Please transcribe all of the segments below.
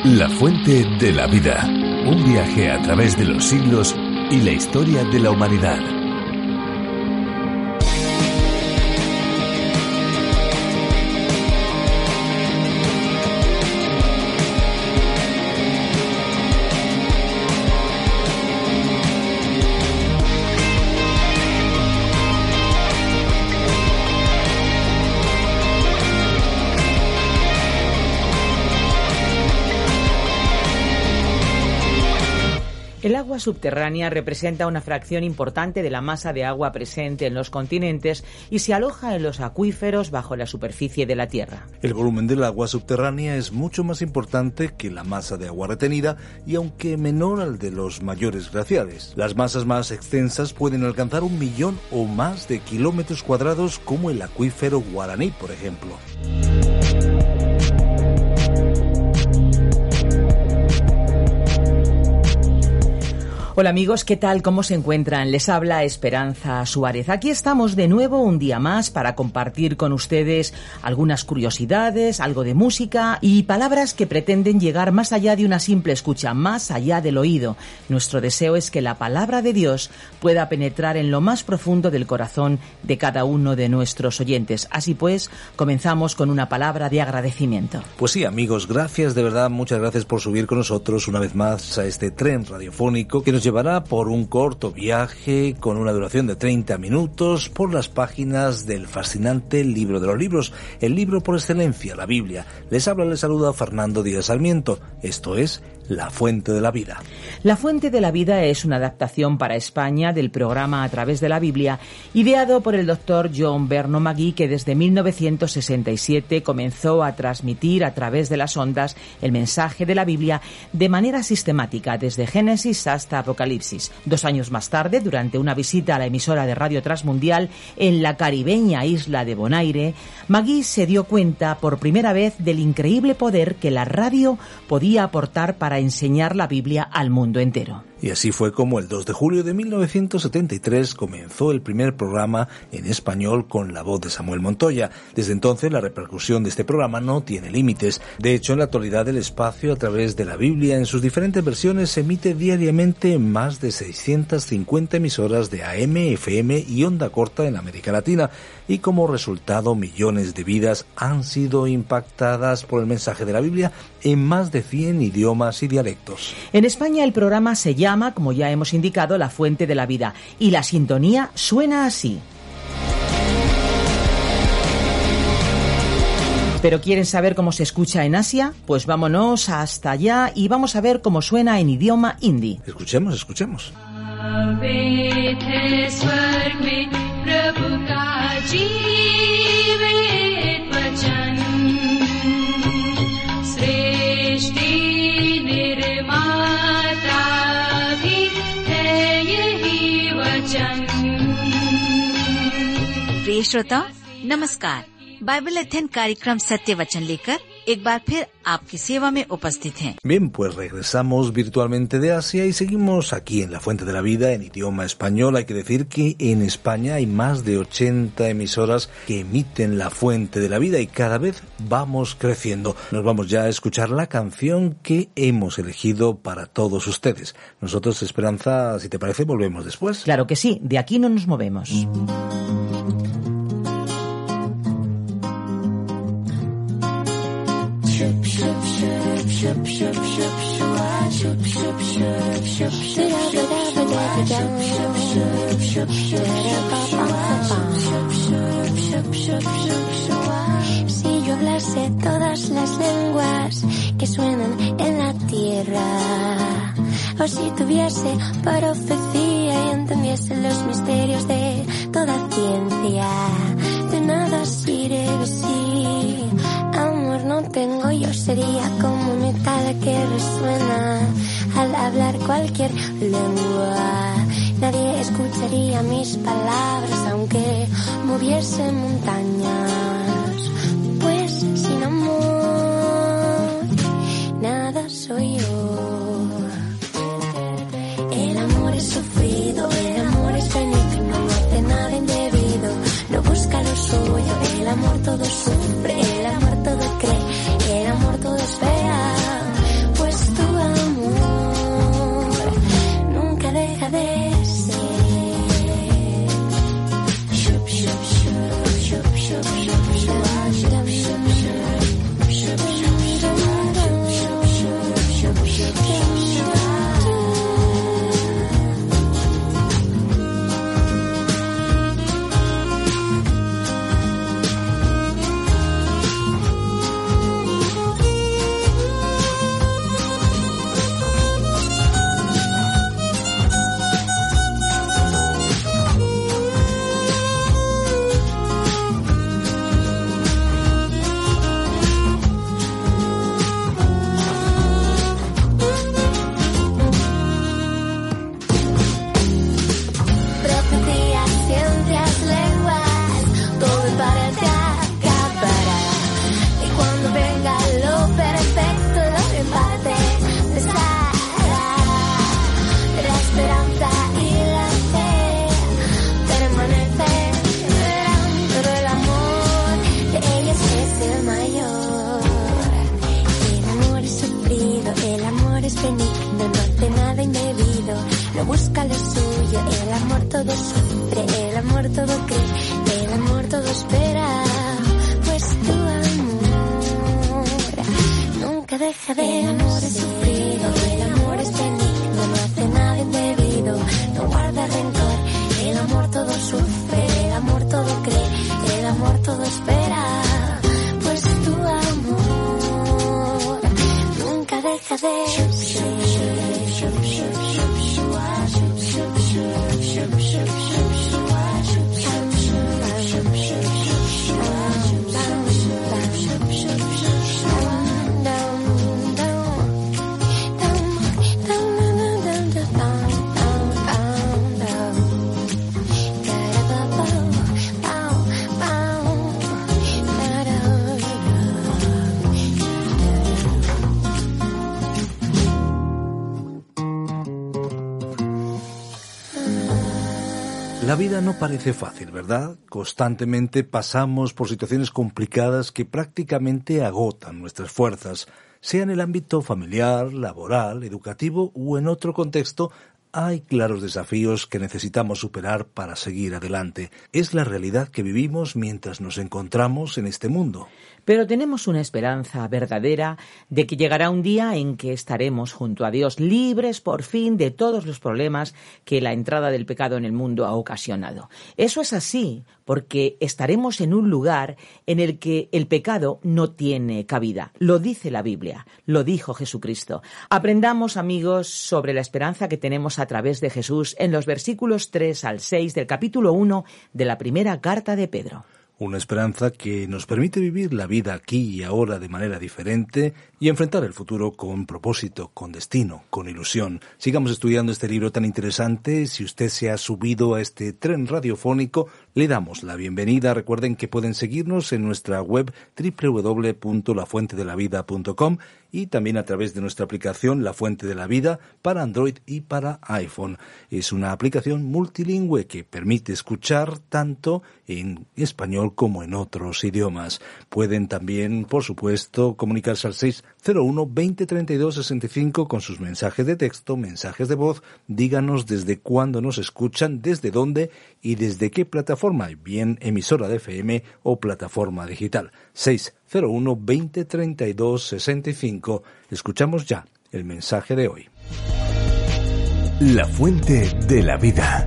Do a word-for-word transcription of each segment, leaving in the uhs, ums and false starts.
La fuente de la vida. Un viaje a través de los siglos y la historia de la humanidad. El agua subterránea representa una fracción importante de la masa de agua presente en los continentes y se aloja en los acuíferos bajo la superficie de la Tierra. El volumen del agua subterránea es mucho más importante que la masa de agua retenida y aunque menor al de los mayores glaciares. Las masas más extensas pueden alcanzar un millón o más de kilómetros cuadrados, como el acuífero Guaraní, por ejemplo. Hola amigos, ¿qué tal? ¿Cómo se encuentran? Les habla Esperanza Suárez. Aquí estamos de nuevo un día más para compartir con ustedes algunas curiosidades, algo de música y palabras que pretenden llegar más allá de una simple escucha, más allá del oído. Nuestro deseo es que la palabra de Dios pueda penetrar en lo más profundo del corazón de cada uno de nuestros oyentes. Así pues, comenzamos con una palabra de agradecimiento. Pues sí, amigos, gracias de verdad, muchas gracias por subir con nosotros una vez más a este tren radiofónico que nos llevará por un corto viaje con una duración de treinta minutos por las páginas del fascinante libro de los libros, el libro por excelencia, la Biblia. Les habla, les saluda Fernando Díaz Sarmiento. Esto es La Fuente de la Vida. La Fuente de la Vida es una adaptación para España del programa A Través de la Biblia, ideado por el doctor John Vernon Magee, que desde mil novecientos sesenta y siete comenzó a transmitir a través de las ondas el mensaje de la Biblia de manera sistemática, desde Génesis hasta Apocalipsis. Dos años más tarde, durante una visita a la emisora de Radio Transmundial en la caribeña isla de Bonaire, Magee se dio cuenta por primera vez del increíble poder que la radio podía aportar para enseñar la Biblia al mundo entero. Y así fue como el dos de julio de mil novecientos setenta y tres comenzó el primer programa en español con la voz de Samuel Montoya. Desde entonces la repercusión de este programa no tiene límites. De hecho, en la actualidad el espacio a través de la Biblia en sus diferentes versiones se emite diariamente en más de seiscientas cincuenta emisoras de A M, F M y onda corta en América Latina. Y como resultado, millones de vidas han sido impactadas por el mensaje de la Biblia en más de cien idiomas y dialectos. En España el programa se llama, como ya hemos indicado, La Fuente de la Vida, y la sintonía suena así. ¿Pero quieren saber cómo se escucha en Asia? Pues vámonos hasta allá y vamos a ver cómo suena en idioma hindi. Escuchemos, escuchemos. प्रिय श्रोता नमस्कार। बाइबल अध्ययन कार्यक्रम सत्य वचन लेकर एक बार फिर आपकी सेवा में उपस्थित हैं। Bien, pues regresamos virtualmente de Asia y seguimos aquí en La Fuente de la Vida en idioma español. Hay que decir que en España hay más de ochenta emisoras que emiten La Fuente de la Vida y cada vez vamos creciendo. Nos vamos ya a escuchar la canción que hemos elegido para todos ustedes. Nosotros, Esperanza, si te parece, volvemos después. Claro que sí, de aquí no nos movemos. Si yo hablase todas las lenguas que suenan en la tierra, o si tuviese profecía y entendiese los misterios de toda ciencia, de nada sirve si amor no tengo. Yo sería como metal que resuena al hablar cualquier lengua. Nadie escucharía mis palabras aunque moviese montañas, pues sin amor nada soy yo. El amor es sufrido, el amor es benigno, no hace nada indebido, no busca lo suyo. El amor todo sufre, el amor todo cree, el amor todo espera, todo espera, pues tu amor nunca deja de El amor es sufrido, el amor es benigno, no hace nada indebido, no guarda rencor. El amor todo sufre, el amor todo cree, el amor todo espera, pues tu amor nunca deja de La vida no parece fácil, ¿verdad? Constantemente pasamos por situaciones complicadas que prácticamente agotan nuestras fuerzas, sea en el ámbito familiar, laboral, educativo o en otro contexto. Hay claros desafíos que necesitamos superar para seguir adelante. Es la realidad que vivimos mientras nos encontramos en este mundo. Pero tenemos una esperanza verdadera de que llegará un día en que estaremos junto a Dios, libres por fin de todos los problemas que la entrada del pecado en el mundo ha ocasionado. Eso es así porque estaremos en un lugar en el que el pecado no tiene cabida. Lo dice la Biblia, lo dijo Jesucristo. Aprendamos, amigos, sobre la esperanza que tenemos a través de Jesús en los versículos tres al seis del capítulo uno de la primera carta de Pedro. Una esperanza que nos permite vivir la vida aquí y ahora de manera diferente y enfrentar el futuro con propósito, con destino, con ilusión. Sigamos estudiando este libro tan interesante. Si usted se ha subido a este tren radiofónico, le damos la bienvenida. Recuerden que pueden seguirnos en nuestra web doble u doble u doble u punto la fuente de la vida punto com y también a través de nuestra aplicación La Fuente de la Vida para Android y para iPhone. Es una aplicación multilingüe que permite escuchar tanto en español como en otros idiomas. Pueden también, por supuesto, comunicarse al seis cero uno, veinte, treinta y dos, sesenta y cinco con sus mensajes de texto, mensajes de voz. Díganos desde cuándo nos escuchan, desde dónde y desde qué plataforma, bien emisora de F M o plataforma digital. seis cero uno, veinte, treinta y dos, sesenta y cinco. Escuchamos ya el mensaje de hoy. La Fuente de la Vida.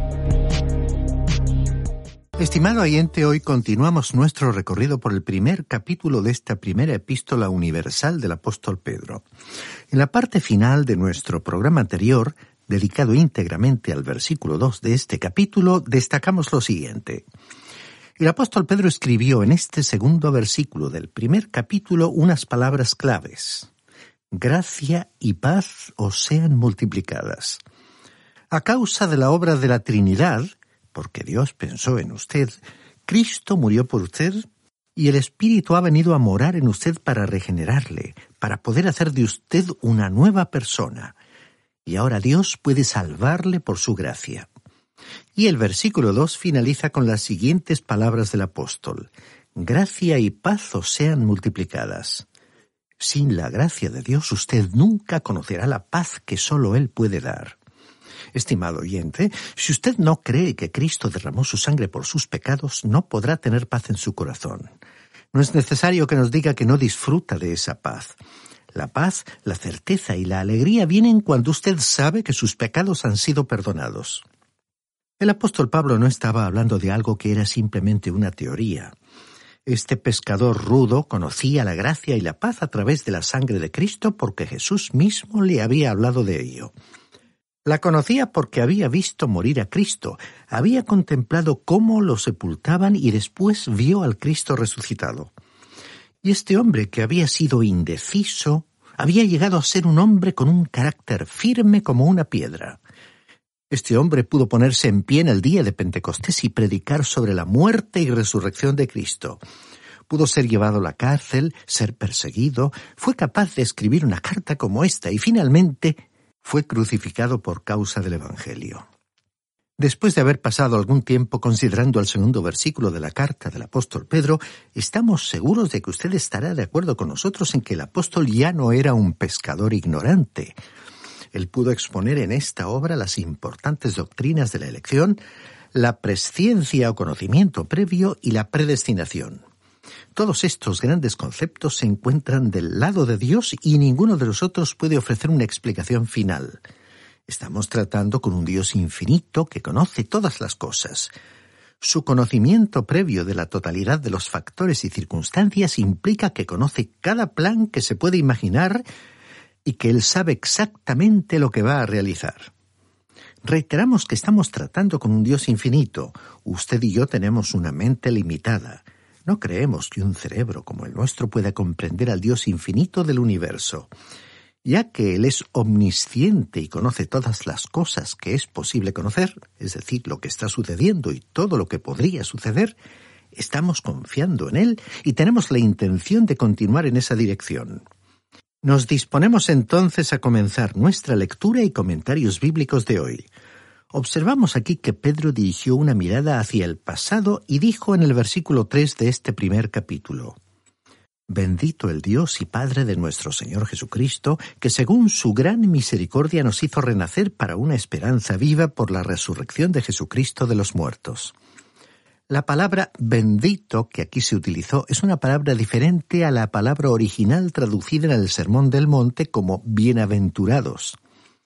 Estimado oyente, hoy continuamos nuestro recorrido por el primer capítulo de esta primera epístola universal del apóstol Pedro. En la parte final de nuestro programa anterior, dedicado íntegramente al versículo dos de este capítulo, destacamos lo siguiente. El apóstol Pedro escribió en este segundo versículo del primer capítulo unas palabras claves. Gracia y paz os sean multiplicadas. A causa de la obra de la Trinidad, porque Dios pensó en usted, Cristo murió por usted y el Espíritu ha venido a morar en usted para regenerarle, para poder hacer de usted una nueva persona. Y ahora Dios puede salvarle por su gracia. Y el versículo dos finaliza con las siguientes palabras del apóstol. Gracia y paz os sean multiplicadas. Sin la gracia de Dios usted nunca conocerá la paz que solo Él puede dar. Estimado oyente, si usted no cree que Cristo derramó su sangre por sus pecados, no podrá tener paz en su corazón. No es necesario que nos diga que no disfruta de esa paz. La paz, la certeza y la alegría vienen cuando usted sabe que sus pecados han sido perdonados. El apóstol Pablo no estaba hablando de algo que era simplemente una teoría. Este pescador rudo conocía la gracia y la paz a través de la sangre de Cristo porque Jesús mismo le había hablado de ello. La conocía porque había visto morir a Cristo, había contemplado cómo lo sepultaban y después vio al Cristo resucitado. Y este hombre que había sido indeciso, había llegado a ser un hombre con un carácter firme como una piedra. Este hombre pudo ponerse en pie en el día de Pentecostés y predicar sobre la muerte y resurrección de Cristo. Pudo ser llevado a la cárcel, ser perseguido, fue capaz de escribir una carta como esta y finalmente fue crucificado por causa del Evangelio. Después de haber pasado algún tiempo considerando el segundo versículo de la carta del apóstol Pedro, estamos seguros de que usted estará de acuerdo con nosotros en que el apóstol ya no era un pescador ignorante. Él pudo exponer en esta obra las importantes doctrinas de la elección, la presciencia o conocimiento previo y la predestinación. Todos estos grandes conceptos se encuentran del lado de Dios y ninguno de nosotros puede ofrecer una explicación final. Estamos tratando con un Dios infinito que conoce todas las cosas. Su conocimiento previo de la totalidad de los factores y circunstancias implica que conoce cada plan que se puede imaginar y que Él sabe exactamente lo que va a realizar. Reiteramos que estamos tratando con un Dios infinito. Usted y yo tenemos una mente limitada. No creemos que un cerebro como el nuestro pueda comprender al Dios infinito del universo. Ya que Él es omnisciente y conoce todas las cosas que es posible conocer, es decir, lo que está sucediendo y todo lo que podría suceder, estamos confiando en Él y tenemos la intención de continuar en esa dirección. Nos disponemos entonces a comenzar nuestra lectura y comentarios bíblicos de hoy. Observamos aquí que Pedro dirigió una mirada hacia el pasado y dijo en el versículo tres de este primer capítulo: Bendito el Dios y Padre de nuestro Señor Jesucristo, que según su gran misericordia nos hizo renacer para una esperanza viva por la resurrección de Jesucristo de los muertos. La palabra bendito que aquí se utilizó es una palabra diferente a la palabra original traducida en el Sermón del Monte como bienaventurados.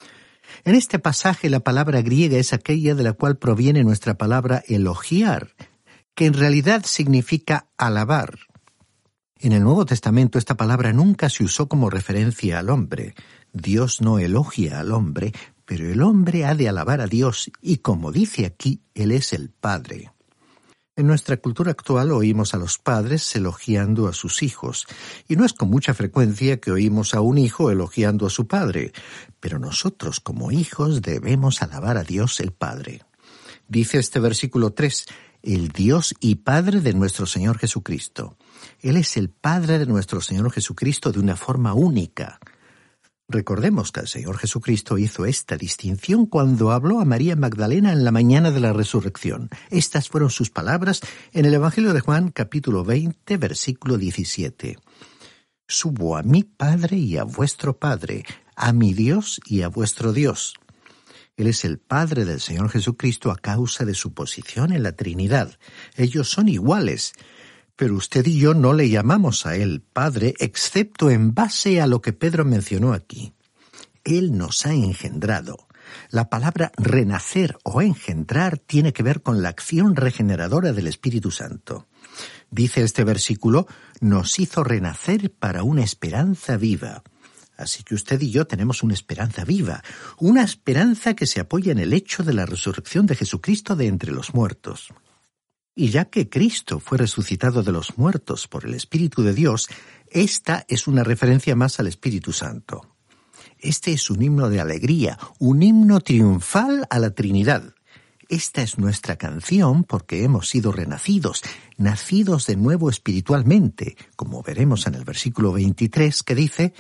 En este pasaje la palabra griega es aquella de la cual proviene nuestra palabra elogiar, que en realidad significa alabar. En el Nuevo Testamento esta palabra nunca se usó como referencia al hombre. Dios no elogia al hombre, pero el hombre ha de alabar a Dios y, como dice aquí, Él es el Padre. En nuestra cultura actual oímos a los padres elogiando a sus hijos, y no es con mucha frecuencia que oímos a un hijo elogiando a su padre, pero nosotros como hijos debemos alabar a Dios el Padre. Dice este versículo tres, el Dios y Padre de nuestro Señor Jesucristo. Él es el Padre de nuestro Señor Jesucristo de una forma única. Recordemos que el Señor Jesucristo hizo esta distinción cuando habló a María Magdalena en la mañana de la resurrección. Estas fueron sus palabras en el Evangelio de Juan, capítulo veinte, versículo diecisiete. Subo a mi Padre y a vuestro Padre, a mi Dios y a vuestro Dios. Él es el Padre del Señor Jesucristo a causa de su posición en la Trinidad. Ellos son iguales, pero usted y yo no le llamamos a Él Padre, excepto en base a lo que Pedro mencionó aquí. Él nos ha engendrado. La palabra renacer o engendrar tiene que ver con la acción regeneradora del Espíritu Santo. Dice este versículo, nos hizo renacer para una esperanza viva. Así que usted y yo tenemos una esperanza viva, una esperanza que se apoya en el hecho de la resurrección de Jesucristo de entre los muertos. Y ya que Cristo fue resucitado de los muertos por el Espíritu de Dios, esta es una referencia más al Espíritu Santo. Este es un himno de alegría, un himno triunfal a la Trinidad. Esta es nuestra canción porque hemos sido renacidos, nacidos de nuevo espiritualmente, como veremos en el versículo veintitrés que dice,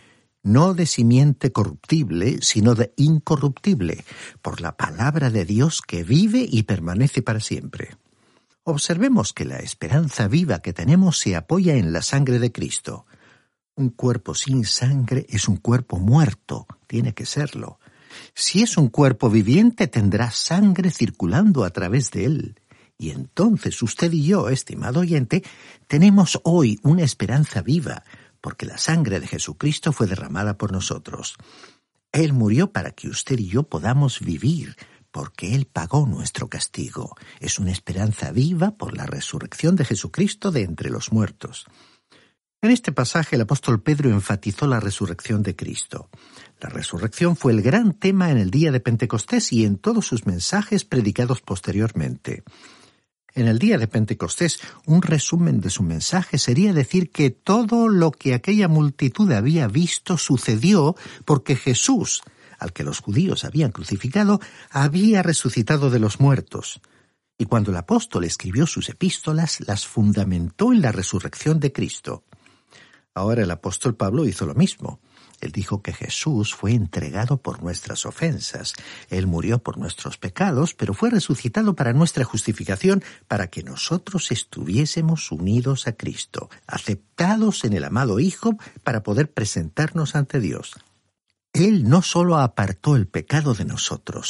no de simiente corruptible, sino de incorruptible, por la palabra de Dios que vive y permanece para siempre. Observemos que la esperanza viva que tenemos se apoya en la sangre de Cristo. Un cuerpo sin sangre es un cuerpo muerto, tiene que serlo. Si es un cuerpo viviente, tendrá sangre circulando a través de él. Y entonces usted y yo, estimado oyente, tenemos hoy una esperanza viva, porque la sangre de Jesucristo fue derramada por nosotros. Él murió para que usted y yo podamos vivir, porque Él pagó nuestro castigo. Es una esperanza viva por la resurrección de Jesucristo de entre los muertos. En este pasaje el apóstol Pedro enfatizó la resurrección de Cristo. La resurrección fue el gran tema en el día de Pentecostés y en todos sus mensajes predicados posteriormente. En el día de Pentecostés, un resumen de su mensaje sería decir que todo lo que aquella multitud había visto sucedió porque Jesús, al que los judíos habían crucificado, había resucitado de los muertos. Y cuando el apóstol escribió sus epístolas, las fundamentó en la resurrección de Cristo. Ahora el apóstol Pablo hizo lo mismo. Él dijo que Jesús fue entregado por nuestras ofensas. Él murió por nuestros pecados, pero fue resucitado para nuestra justificación, para que nosotros estuviésemos unidos a Cristo, aceptados en el amado Hijo, para poder presentarnos ante Dios. Él no solo apartó el pecado de nosotros,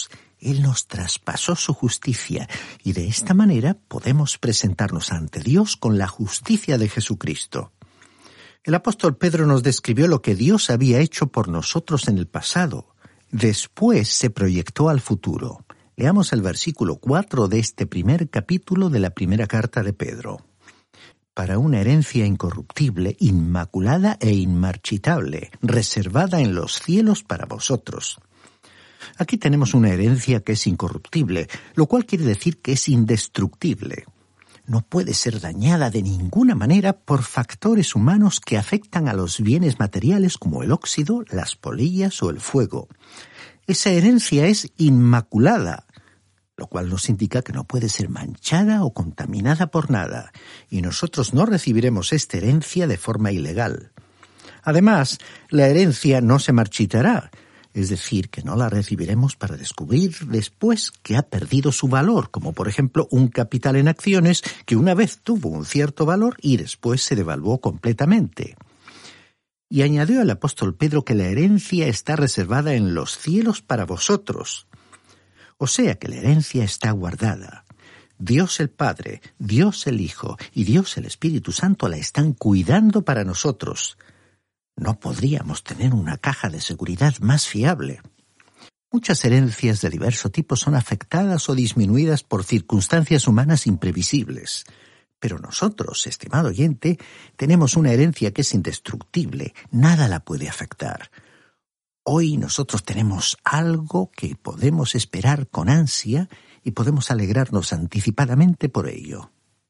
Él nos traspasó su justicia y de esta manera podemos presentarnos ante Dios con la justicia de Jesucristo. El apóstol Pedro nos describió lo que Dios había hecho por nosotros en el pasado. Después se proyectó al futuro. Leamos el versículo cuatro de este primer capítulo de la primera carta de Pedro. Para una herencia incorruptible, inmaculada e inmarchitable, reservada en los cielos para vosotros. Aquí tenemos una herencia que es incorruptible, lo cual quiere decir que es indestructible. No puede ser dañada de ninguna manera por factores humanos que afectan a los bienes materiales como el óxido, las polillas o el fuego. Esa herencia es inmaculada, lo cual nos indica que no puede ser manchada o contaminada por nada, y nosotros no recibiremos esta herencia de forma ilegal. Además, la herencia no se marchitará, es decir, que no la recibiremos para descubrir después que ha perdido su valor, como por ejemplo un capital en acciones que una vez tuvo un cierto valor y después se devaluó completamente. Y añadió el apóstol Pedro que la herencia está reservada en los cielos para vosotros. O sea que la herencia está guardada. Dios el Padre, Dios el Hijo y Dios el Espíritu Santo la están cuidando para nosotros. No podríamos tener una caja de seguridad más fiable. Muchas herencias de diverso tipo son afectadas o disminuidas por circunstancias humanas imprevisibles. Pero nosotros, estimado oyente, tenemos una herencia que es indestructible, nada la puede afectar. Hoy nosotros tenemos algo que podemos esperar con ansia y podemos alegrarnos anticipadamente por ello.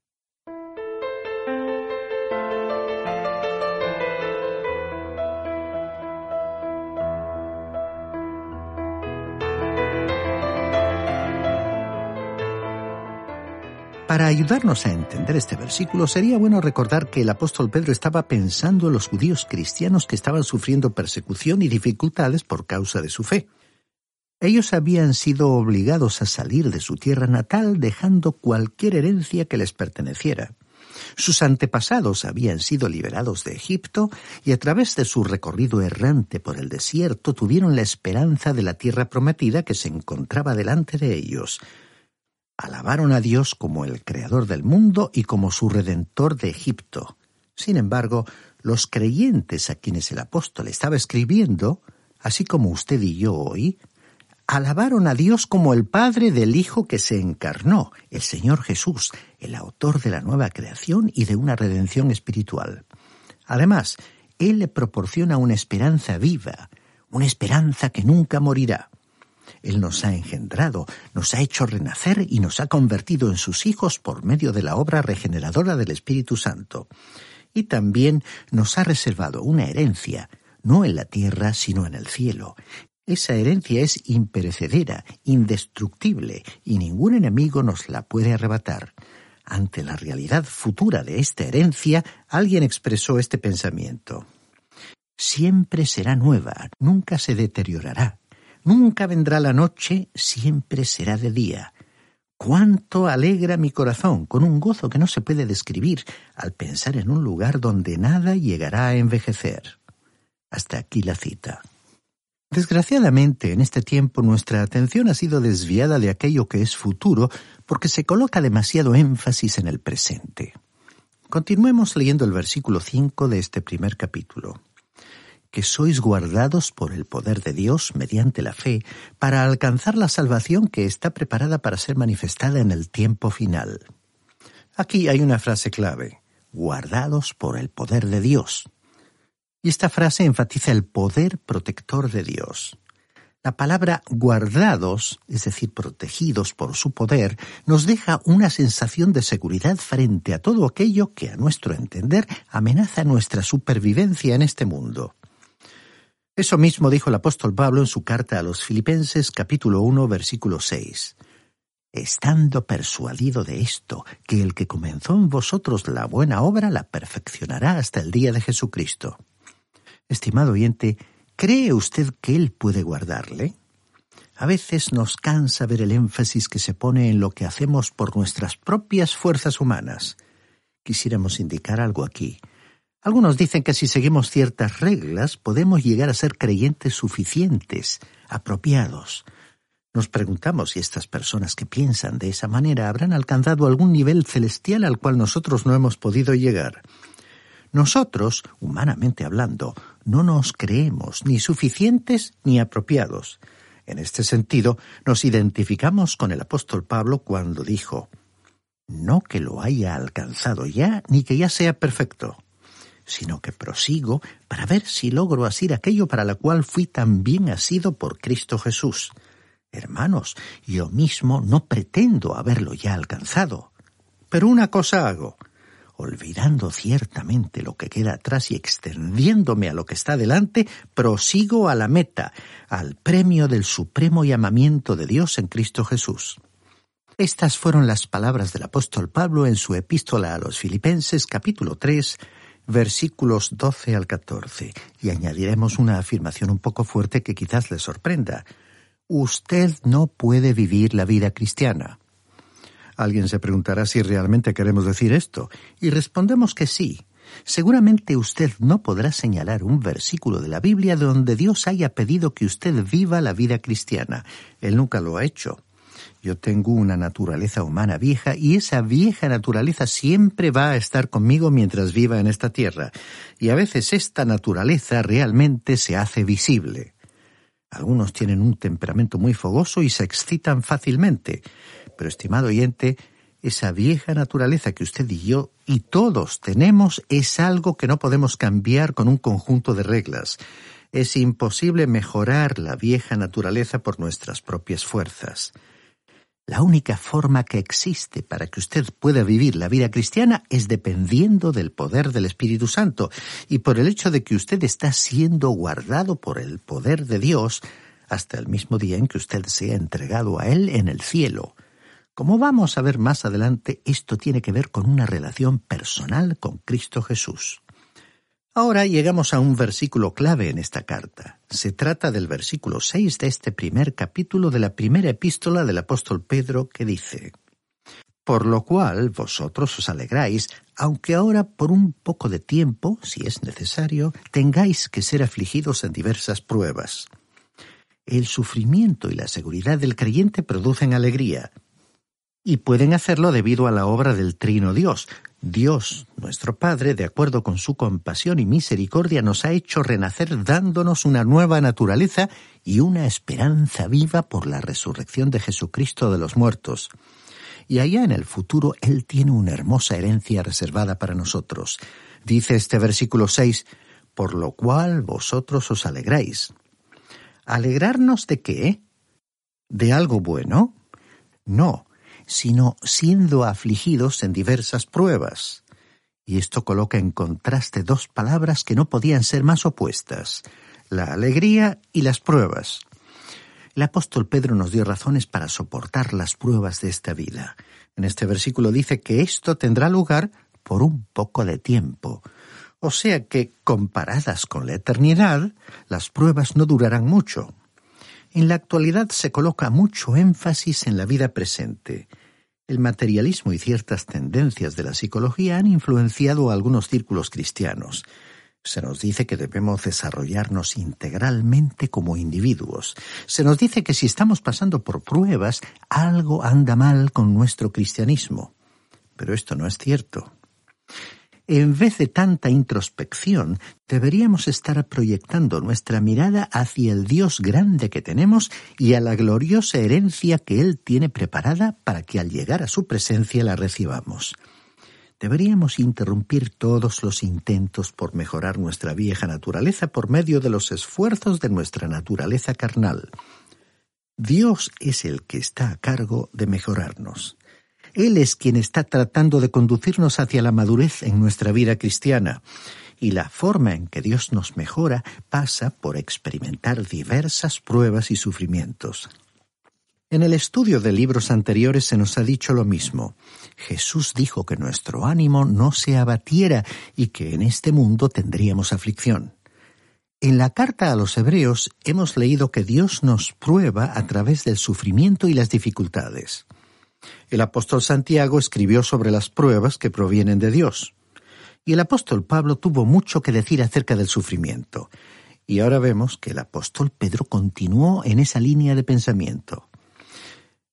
Para ayudarnos a entender este versículo, sería bueno recordar que el apóstol Pedro estaba pensando en los judíos cristianos que estaban sufriendo persecución y dificultades por causa de su fe. Ellos habían sido obligados a salir de su tierra natal dejando cualquier herencia que les perteneciera. Sus antepasados habían sido liberados de Egipto y a través de su recorrido errante por el desierto tuvieron la esperanza de la tierra prometida que se encontraba delante de ellos. Alabaron a Dios como el creador del mundo y como su redentor de Egipto. Sin embargo, los creyentes a quienes el apóstol estaba escribiendo, así como usted y yo hoy, alabaron a Dios como el Padre del Hijo que se encarnó, el Señor Jesús, el autor de la nueva creación y de una redención espiritual. Además, Él le proporciona una esperanza viva, una esperanza que nunca morirá. Él nos ha engendrado, nos ha hecho renacer y nos ha convertido en sus hijos por medio de la obra regeneradora del Espíritu Santo. Y también nos ha reservado una herencia, no en la tierra, sino en el cielo. Esa herencia es imperecedera, indestructible, y ningún enemigo nos la puede arrebatar. Ante la realidad futura de esta herencia, alguien expresó este pensamiento. Siempre será nueva, nunca se deteriorará. Nunca vendrá la noche, siempre será de día. Cuánto alegra mi corazón, con un gozo que no se puede describir, al pensar en un lugar donde nada llegará a envejecer. Hasta aquí la cita. Desgraciadamente, en este tiempo nuestra atención ha sido desviada de aquello que es futuro porque se coloca demasiado énfasis en el presente. Continuemos leyendo el versículo cinco de este primer capítulo. Que sois guardados por el poder de Dios mediante la fe para alcanzar la salvación que está preparada para ser manifestada en el tiempo final. Aquí hay una frase clave, guardados por el poder de Dios. Y esta frase enfatiza el poder protector de Dios. La palabra guardados, es decir, protegidos por su poder, nos deja una sensación de seguridad frente a todo aquello que, a nuestro entender, amenaza nuestra supervivencia en este mundo. Eso mismo dijo el apóstol Pablo en su carta a los Filipenses, capítulo uno, versículo seis. Estando persuadido de esto, que el que comenzó en vosotros la buena obra la perfeccionará hasta el día de Jesucristo. Estimado oyente, ¿cree usted que Él puede guardarle? A veces nos cansa ver el énfasis que se pone en lo que hacemos por nuestras propias fuerzas humanas. Quisiéramos indicar algo aquí. Algunos dicen que si seguimos ciertas reglas podemos llegar a ser creyentes suficientes, apropiados. Nos preguntamos si estas personas que piensan de esa manera habrán alcanzado algún nivel celestial al cual nosotros no hemos podido llegar. Nosotros, humanamente hablando, no nos creemos ni suficientes ni apropiados. En este sentido, nos identificamos con el apóstol Pablo cuando dijo: «No que lo haya alcanzado ya, ni que ya sea perfecto, sino que prosigo para ver si logro asir aquello para la cual fui también asido por Cristo Jesús». Hermanos, yo mismo no pretendo haberlo ya alcanzado, pero una cosa hago: olvidando ciertamente lo que queda atrás y extendiéndome a lo que está delante, prosigo a la meta, al premio del supremo llamamiento de Dios en Cristo Jesús. Estas fueron las palabras del apóstol Pablo en su epístola a los Filipenses, capítulo tres, versículos doce al catorce, y añadiremos una afirmación un poco fuerte que quizás les sorprenda. Usted no puede vivir la vida cristiana. Alguien se preguntará si realmente queremos decir esto, y respondemos que sí. Seguramente usted no podrá señalar un versículo de la Biblia donde Dios haya pedido que usted viva la vida cristiana. Él nunca lo ha hecho. Yo tengo una naturaleza humana vieja y esa vieja naturaleza siempre va a estar conmigo mientras viva en esta tierra. Y a veces esta naturaleza realmente se hace visible. Algunos tienen un temperamento muy fogoso y se excitan fácilmente. Pero, estimado oyente, esa vieja naturaleza que usted y yo y todos tenemos es algo que no podemos cambiar con un conjunto de reglas. Es imposible mejorar la vieja naturaleza por nuestras propias fuerzas. La única forma que existe para que usted pueda vivir la vida cristiana es dependiendo del poder del Espíritu Santo y por el hecho de que usted está siendo guardado por el poder de Dios hasta el mismo día en que usted sea entregado a Él en el cielo. Como vamos a ver más adelante, esto tiene que ver con una relación personal con Cristo Jesús. Ahora llegamos a un versículo clave en esta carta. Se trata del versículo seis de este primer capítulo de la primera epístola del apóstol Pedro, que dice: «Por lo cual vosotros os alegráis, aunque ahora por un poco de tiempo, si es necesario, tengáis que ser afligidos en diversas pruebas». El sufrimiento y la seguridad del creyente producen alegría, y pueden hacerlo debido a la obra del Trino Dios. Dios, nuestro Padre, de acuerdo con su compasión y misericordia, nos ha hecho renacer dándonos una nueva naturaleza y una esperanza viva por la resurrección de Jesucristo de los muertos. Y allá en el futuro Él tiene una hermosa herencia reservada para nosotros. Dice este versículo seis, «Por lo cual vosotros os alegráis». ¿Alegrarnos de qué? ¿De algo bueno? No, sino siendo afligidos en diversas pruebas. Y esto coloca en contraste dos palabras que no podían ser más opuestas: la alegría y las pruebas. El apóstol Pedro nos dio razones para soportar las pruebas de esta vida. En este versículo dice que esto tendrá lugar por un poco de tiempo. O sea que, comparadas con la eternidad, las pruebas no durarán mucho. En la actualidad se coloca mucho énfasis en la vida presente. El materialismo y ciertas tendencias de la psicología han influenciado a algunos círculos cristianos. Se nos dice que debemos desarrollarnos integralmente como individuos. Se nos dice que si estamos pasando por pruebas, algo anda mal con nuestro cristianismo. Pero esto no es cierto. En vez de tanta introspección, deberíamos estar proyectando nuestra mirada hacia el Dios grande que tenemos y a la gloriosa herencia que Él tiene preparada para que al llegar a su presencia la recibamos. Deberíamos interrumpir todos los intentos por mejorar nuestra vieja naturaleza por medio de los esfuerzos de nuestra naturaleza carnal. Dios es el que está a cargo de mejorarnos. Él es quien está tratando de conducirnos hacia la madurez en nuestra vida cristiana. Y la forma en que Dios nos mejora pasa por experimentar diversas pruebas y sufrimientos. En el estudio de libros anteriores se nos ha dicho lo mismo. Jesús dijo que nuestro ánimo no se abatiera y que en este mundo tendríamos aflicción. En la carta a los Hebreos hemos leído que Dios nos prueba a través del sufrimiento y las dificultades. El apóstol Santiago escribió sobre las pruebas que provienen de Dios. Y el apóstol Pablo tuvo mucho que decir acerca del sufrimiento. Y ahora vemos que el apóstol Pedro continuó en esa línea de pensamiento.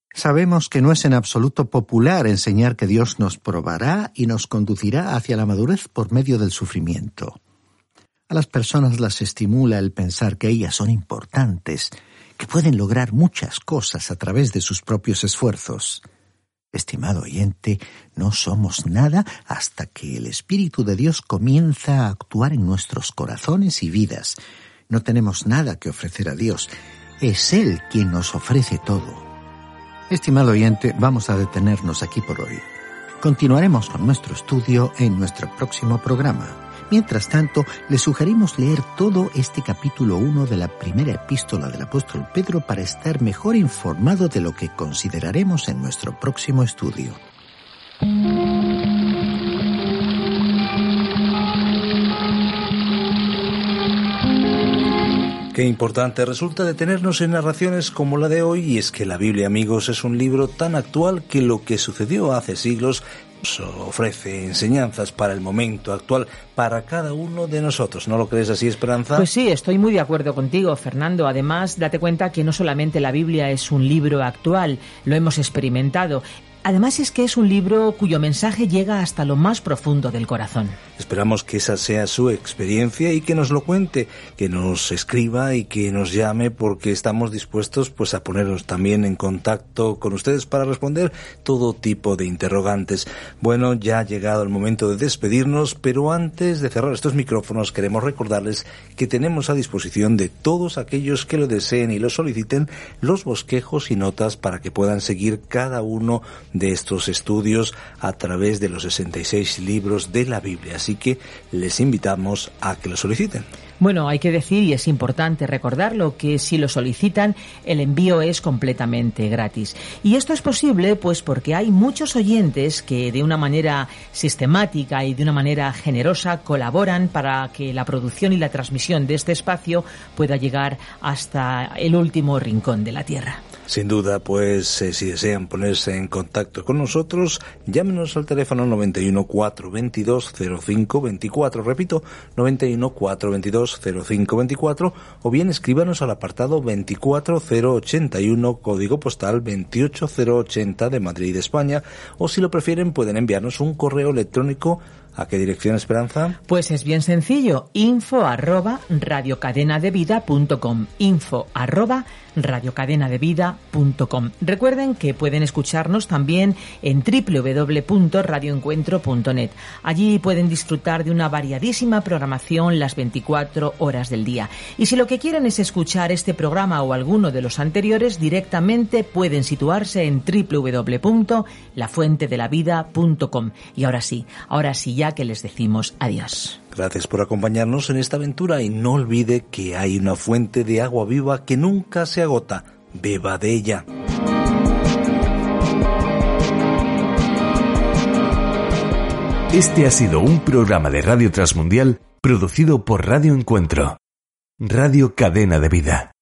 Sabemos que no es en absoluto popular enseñar que Dios nos probará y nos conducirá hacia la madurez por medio del sufrimiento. A las personas las estimula el pensar que ellas son importantes, que pueden lograr muchas cosas a través de sus propios esfuerzos. Estimado oyente, no somos nada hasta que el Espíritu de Dios comienza a actuar en nuestros corazones y vidas. No tenemos nada que ofrecer a Dios. Es Él quien nos ofrece todo. Estimado oyente, vamos a detenernos aquí por hoy. Continuaremos con nuestro estudio en nuestro próximo programa. Mientras tanto, le sugerimos leer todo este capítulo uno de la primera epístola del apóstol Pedro para estar mejor informado de lo que consideraremos en nuestro próximo estudio. Qué importante resulta detenernos en narraciones como la de hoy, y es que la Biblia, amigos, es un libro tan actual que lo que sucedió hace siglos ofrece enseñanzas para el momento actual, para cada uno de nosotros. ¿No lo crees así, Esperanza? Pues sí, estoy muy de acuerdo contigo, Fernando. Además, date cuenta que no solamente la Biblia es un libro actual, lo hemos experimentado. Además es que es un libro cuyo mensaje llega hasta lo más profundo del corazón. Esperamos que esa sea su experiencia y que nos lo cuente, que nos escriba y que nos llame, porque estamos dispuestos pues a ponernos también en contacto con ustedes para responder todo tipo de interrogantes. Bueno, ya ha llegado el momento de despedirnos, pero antes de cerrar estos micrófonos queremos recordarles que tenemos a disposición de todos aquellos que lo deseen y lo soliciten los bosquejos y notas para que puedan seguir cada uno de estos estudios a través de los sesenta y seis libros de la Biblia. Así que les invitamos a que lo soliciten. Bueno, hay que decir, y es importante recordarlo, que si lo solicitan, el envío es completamente gratis. Y esto es posible pues porque hay muchos oyentes que de una manera sistemática y de una manera generosa colaboran para que la producción y la transmisión de este espacio pueda llegar hasta el último rincón de la tierra. Sin duda, pues eh, si desean ponerse en contacto con nosotros, llámenos al teléfono noventa y uno, cuatrocientos veintidós, cero cinco veinticuatro, repito, noventa y uno, cuatrocientos veintidós, cero cinco veinticuatro, o bien escríbanos al apartado veinticuatro cero ochenta y uno, código postal veintiocho cero ochenta de Madrid, España, o si lo prefieren pueden enviarnos un correo electrónico. ¿A qué dirección, Esperanza? Pues es bien sencillo, info arroba radiocadenadevida punto com, info arroba radiocadenadevida punto com. Recuerden que pueden escucharnos también en doble u doble u doble u punto radio encuentro punto net. Allí pueden disfrutar de una variadísima programación las veinticuatro horas del día. Y si lo que quieren es escuchar este programa o alguno de los anteriores, directamente pueden situarse en doble u doble u doble u punto la fuente de la vida punto com. Y ahora sí, ahora sí ya que les decimos adiós. Gracias por acompañarnos en esta aventura y no olvide que hay una fuente de agua viva que nunca se agota. Beba de ella. Este ha sido un programa de Radio Transmundial producido por Radio Encuentro, Radio Cadena de Vida.